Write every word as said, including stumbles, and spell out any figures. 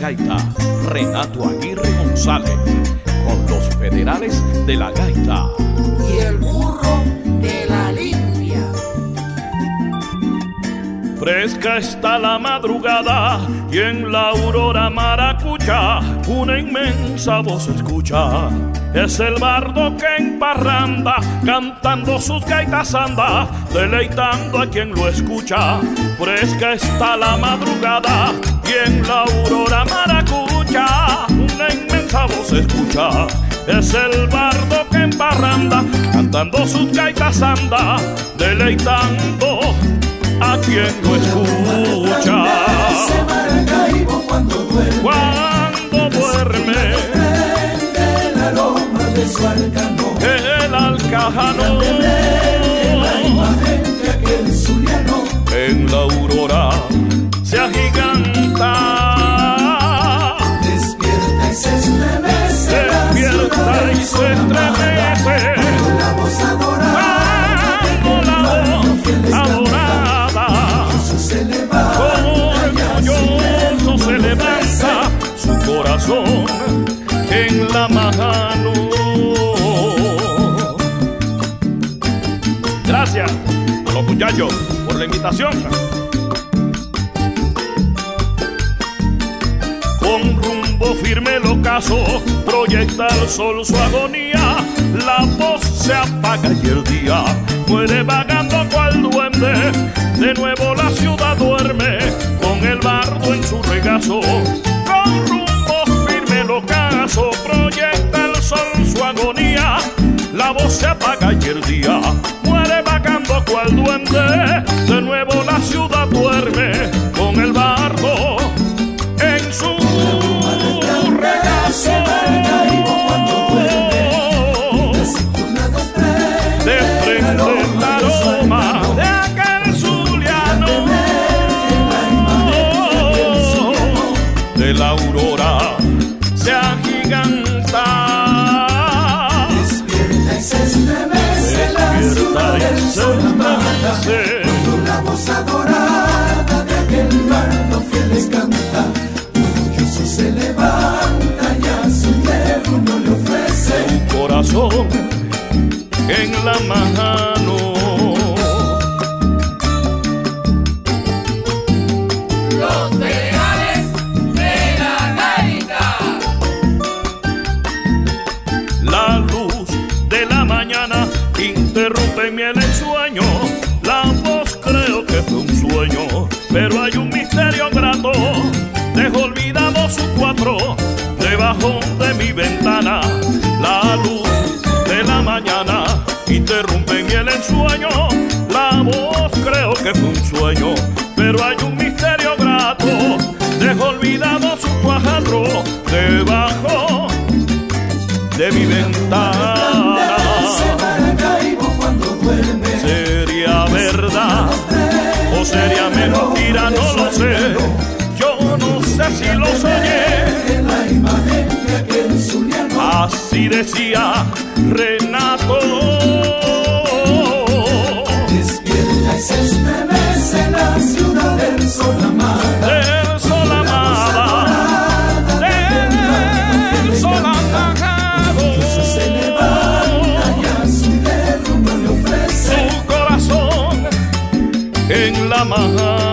gaita, Renato Aguirre González, con los federales de la gaita. Y el burro de la limpia. Fresca está la madrugada y en la aurora maracucha una inmensa voz se escucha. Es el bardo que en parranda, cantando sus gaitas anda, deleitando a quien lo escucha. Fresca está la madrugada y en la aurora maracucha una inmensa voz se escucha. Es el bardo que en parranda, cantando sus gaitas anda, deleitando a quien lo escucha. Cuando duerme, cuando duerme, el aroma de su alcano, el alcajano, la imagen de aquel zuliano, en la aurora se agiganta. Despierta y se estremece, despierta y se estremece, la voz adorada, cuando la voz adorada, se levanta, orgulloso se levanta, su corazón en la mano. Gracias a los muchachos por la invitación. Con rumbo firme el ocaso proyecta el sol su agonía. La voz se apaga y el día muere vagando cual duende. De nuevo la ciudad duerme con el bardo en su regazo. Con rumbo firme el ocaso proyecta el sol su agonía. La voz se apaga y el día muere vagando cual duende. De nuevo la ciudad duerme con el bardo en su regazo. Desprende el aroma de aquel zuliano, de la aurora se agiganta. Despierta y se estremece la ciudad del sol amada, cuando la voz adorada de aquel bardo fieles canta. Orgulloso se levanta y a su terruño le ofrece un corazón en la mano. Los federales de la gaita. La luz de la mañana interrumpe mi el ensueño. La voz creo que fue un sueño, pero hay un misterio grato. Dejo olvidado su cuatro debajo de mi ventana. La luz de la mañana interrumpe mi el ensueño. La voz creo que fue un sueño, pero hay un misterio grato. Dejo olvidado su cuajarro debajo de mi ventana. ¿Sería verdad o sería mentira? No lo sé. Yo no sé si lo soñé. Así decía Renato. Despierta y se estremece la ciudad del sol amada, del sol amada, del sol amado. Se levanta y a su terruño le ofrece su corazón en la mano.